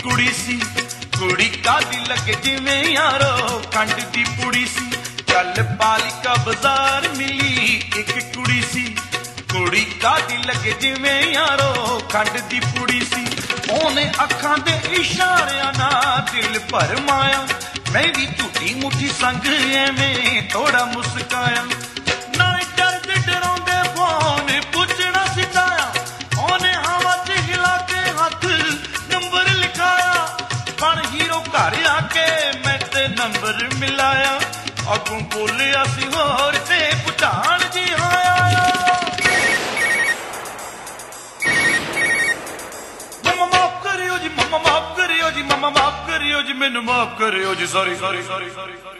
कुड़ी सी कुड़ी कादी लगे जिवें यारो खंड दी पुड़ी सी कल पालिका बाजार मिली एक कुड़ी सी कुड़ी कादी लगे जिवें यारो खंड दी पुड़ी सी ओने अखां दे इशारियां ना दिल भर माया मैं भी झूठी मुठी संग एवें थोड़ा मुस्काया ना डरदे डराउंदे फोन पुछना सिखाया ओने हवा च हिला के हाथ नंबर लिखाया बन हीरो घर आके मैं ते नंबर मिलाया अगों बोलिया सी होर ते भुटान जी आया मम्मा माफ करियो जी मम्मा माफ करियो जी मम्मा माफ करियो जी मैनू माफ करियो जी sorry sorry sorry sorry sorry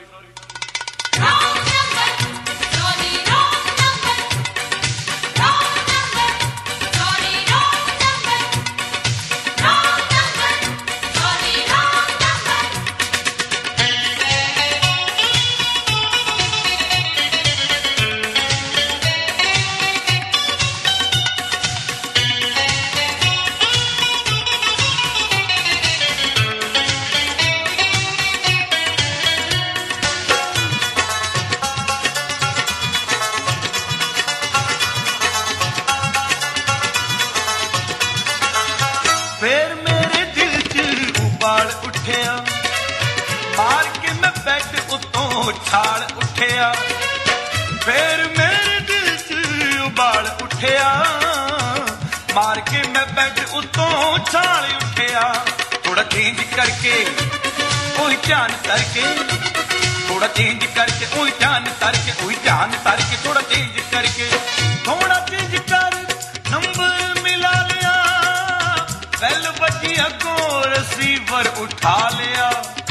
फिर मेरे दिल च उबाल उठिया मार के मैं बैठ उतों छाल उठिया फिर मेरे दिल च उबाल उठिया मार के मैं बैठ उतों छाल उठिया थोड़ा चेंज करके ओही ध्यान करके थोड़ा चेंज करके ओही ध्यान करके ओही ध्यान करके थोड़ा चेंज करके थोड़ा चेंज कर नंबर मिला लिया बेल बजी अगों रिसीवर उठा लिया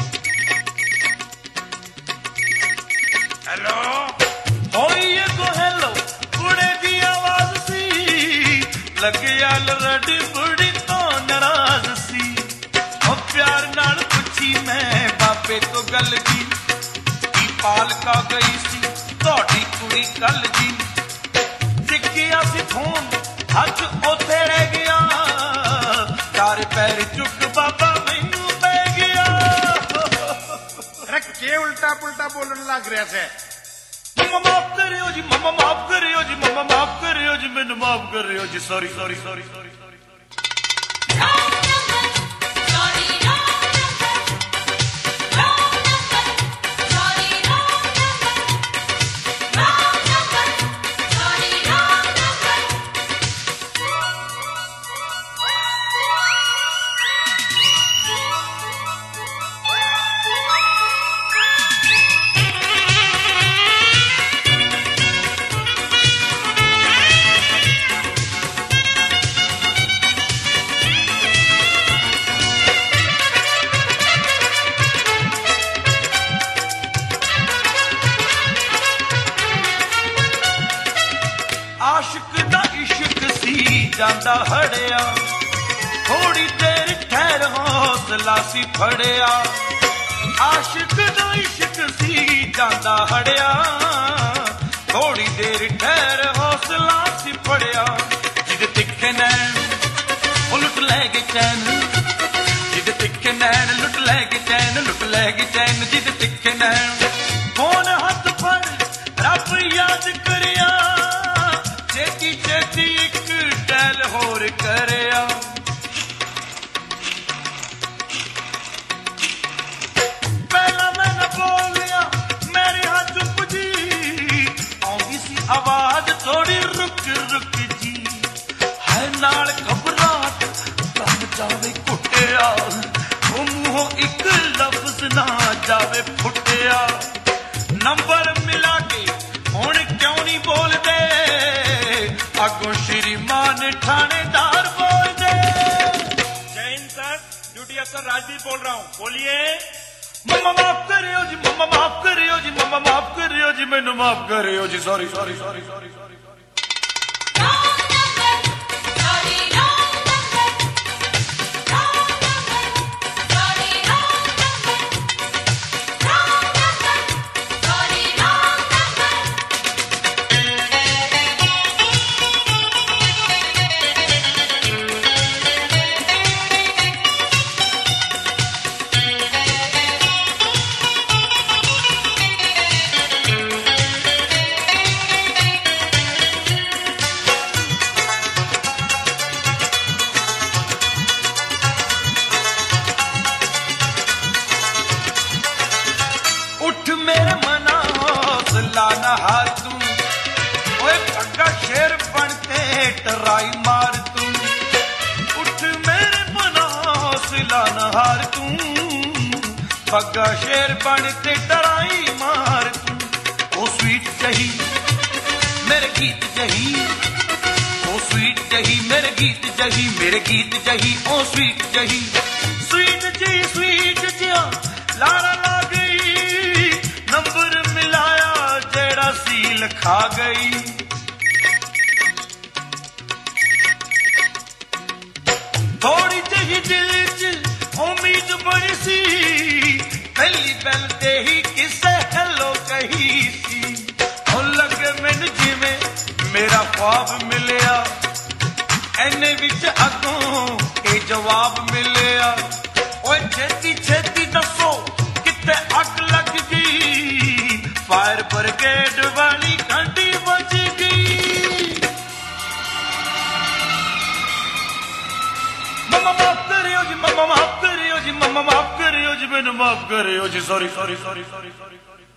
हेलो होई अगों हेलो कुड़े दी आवाज सी लगे ऑलरेडी बुढ़ी तो नाराज सी ओ प्यार नाल पूछी मैं बाबे तो गल की पालका गई सी तोड़ी कुड़ी कल जी सिक्किया सी फोन हथ ओथे रह गया चार पैर चुक बाबा मैनू पै गया अरे के उल्टा पुल्टा बोलने लग रहा से मम्मा माफ करियो जी मम्मा माफ करियो जी मम्मा माफ करियो जी मैनू माफ करियो जी सॉरी सॉरी सॉरी सॉरी आशिक दा इश्क सी जांदा हड़िया थोड़ी देर ठहर हौसला सी फड़िया आशिक दा इश्क सी जांदा हड़िया थोड़ी देर ठहर हौसला सी फड़िया जिद तिखे नैन लुट लै गए चैन जिद तिखे नैन लुट लै गए चैन लुट लै गए चैन जिद तिखे नैन फोन हथ फड़ रब याद करिया चेती चेती एक टैल होर करिया पहला मैं न बोलिया मेरे हाथ पुजी आउंदी सी आवाज थोड़ी रुक रुक जी है नाल घबराहट दम जावे कुटिया ओ मुंहों एक लफ्ज ना जावे फुटिया नंबर मिला के हुण क्यों नहीं बोलदे अगो श्रीमान थानेदार बोल दे जैन सर ड्यूटी अफसर राजदीप बोल रहा हूँ बोलिए मम्मा माफ करियो जी मम्मा माफ करियो जी मम्मा माफ करियो जी मैनू माफ करियो जी sorry sorry sorry sorry sorry ना हार तू ओए पग्गा शेर बनते टराई मार तू उठ मेरे बना सिला ना हार तू पग्गा शेर बनते टराई मार तू ओ स्वीट जही मेरे गीत जही ओ स्वीट जही मेरे गीत जही मेरे गीत जही ओ स्वीट जही स्वीट जिया लारा ला गई नंबर मिलाया जेड़ा सील खा गई थोड़ी जही दिल च उम्मीद बड़ी सी पहली पहल ते ही किसे हेलो कही सी ओ लगे मैनू जिवें मेरा ख्वाब मिलिया एने विच अगों ए जवाब मिलिया ओए छेती छेती दसो किते अग लग गई फायर ब्रिगेड वाली घंटी बज गई मम्मा माफ करियो जी मम्मा माफ करियो जी मम्मा माफ करियो जी मैनू माफ करियो जी sorry sorry sorry sorry sorry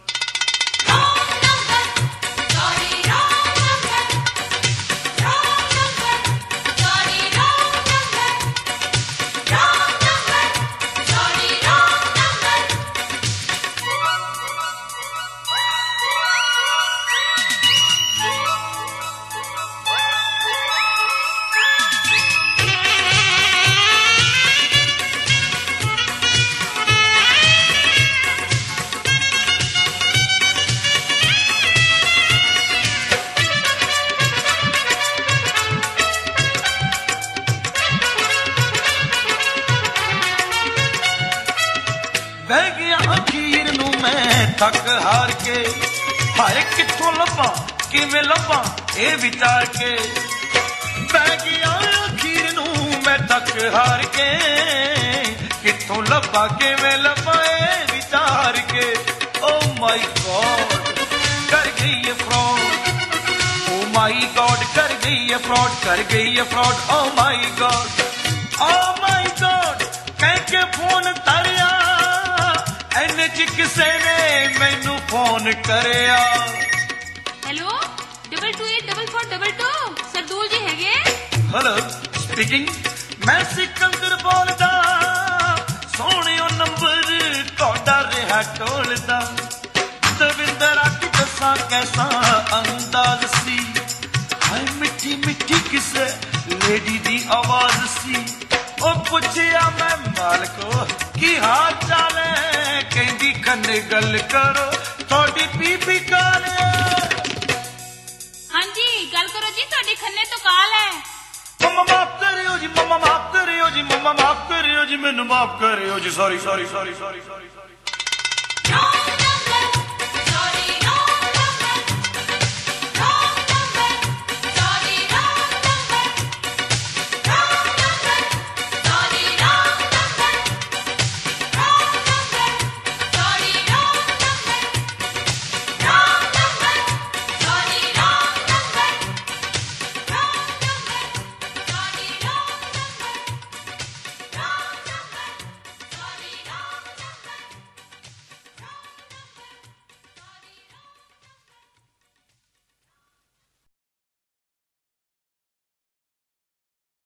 बह गया अखीर नू मैं थक हार के हारे किथों लभा किवें लभा ए विचार के बह गया अखीर नू मैं थक हार के किथों लभा किवें लभा ए विचार के ओ माय गॉड कर गई ये फ्रॉड ओ माय गॉड कर गई ये फ्रॉड कर गई ये फ्रॉड ओ माय गॉड कह के फोन तरिया एने च किसे ने मैनू फोन करिया हेलो 228442 सरदूल जी हैगे हेलो स्पीकिंग मैं सिकंदर बोलदा सोहणियो नंबर तोड़ा रहा टोलदा दविंदर आके दसा कैसा अंदाज सी हाय मिठी मिठी किसे लेडी दी आवाज सी ओ पुछया मैं मालको की हाल चाल है कहंदी खन्ने गल करो थोड़ी बीबी काल हाँ जी गल करो जी थोड़ी खन्ने तो काल है मम्मा माफ करियो जी मम्मा माफ करियो जी मम्मा माफ करियो जी मैनू माफ करियो जी sorry sorry sorry sorry sorry